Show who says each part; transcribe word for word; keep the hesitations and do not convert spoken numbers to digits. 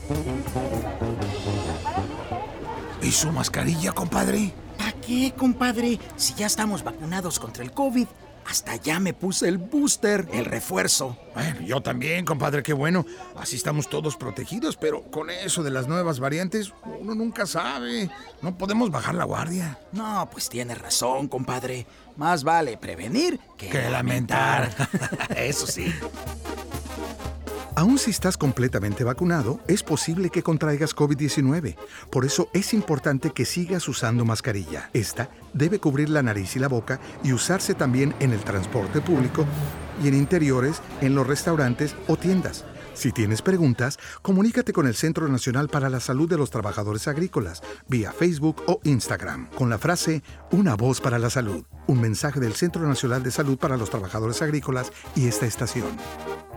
Speaker 1: ¿Y su mascarilla, compadre?
Speaker 2: ¿Para qué, compadre? Si ya estamos vacunados contra el COVID. Hasta ya me puse el booster, el refuerzo.
Speaker 1: Bueno, yo también, compadre, qué bueno. Así estamos todos protegidos, pero con eso de las nuevas variantes, uno nunca sabe. No podemos bajar la guardia.
Speaker 2: No, pues tiene razón, compadre. Más vale prevenir que,
Speaker 1: que lamentar. Eso sí.
Speaker 3: Aún si estás completamente vacunado, es posible que contraigas COVID diecinueve. Por eso es importante que sigas usando mascarilla. Esta debe cubrir la nariz y la boca y usarse también en el transporte público y en interiores, en los restaurantes o tiendas. Si tienes preguntas, comunícate con el Centro Nacional para la Salud de los Trabajadores Agrícolas vía Facebook o Instagram con la frase Una voz para la salud. Un mensaje del Centro Nacional de Salud para los Trabajadores Agrícolas y esta estación.